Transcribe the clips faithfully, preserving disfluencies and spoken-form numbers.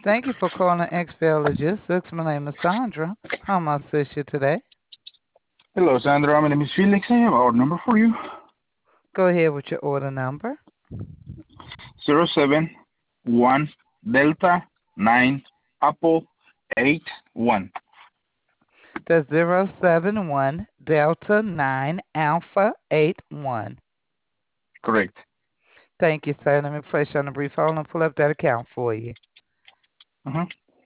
Thank you for calling X P L Logistics. My name is Sandra. How may I assist you today? Hello, Sandra. My name is Felix. I have our number for you. Go ahead with your order number. Zero seven one Delta nine Apple eight one. That's zero seven one Delta nine Alpha eight one. Correct. Thank you, sir. Let me place you on a brief hold and pull up that account for you. Uh-huh.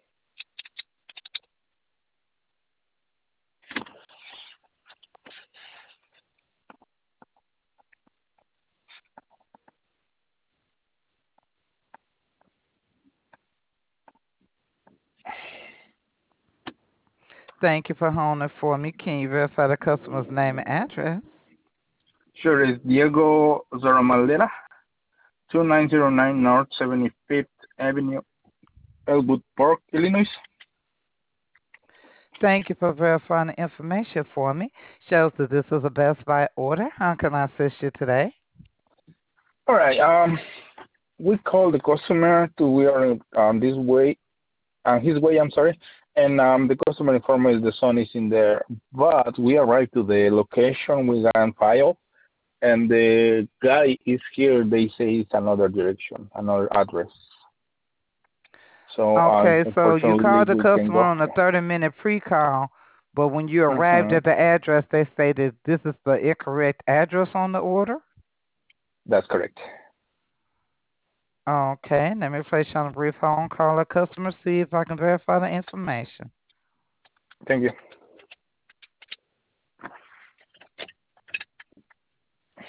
Thank you for holding for me. Can you verify the customer's name and address? Sure, it's Diego Zoramaldera, two nine zero nine North seventy-fifth Avenue, Elwood Park, Illinois. Thank you for verifying the information for me. Shows that this is a Best Buy order. How can I assist you today? All right. Um, we called the customer to we are um this way, uh, his way. I'm sorry, and um the customer informed us the son is in there, but we arrived to the location we got on file, and the guy is here. They say it's another direction, another address. So uh, Okay, so you unfortunately, called the we can customer go. on a thirty minute pre call, but when you arrived Hmm. at the address, they stated this is the incorrect address on the order. That's correct. Okay, let me place you on a brief hold and call a customer, see if I can verify the information. Thank you.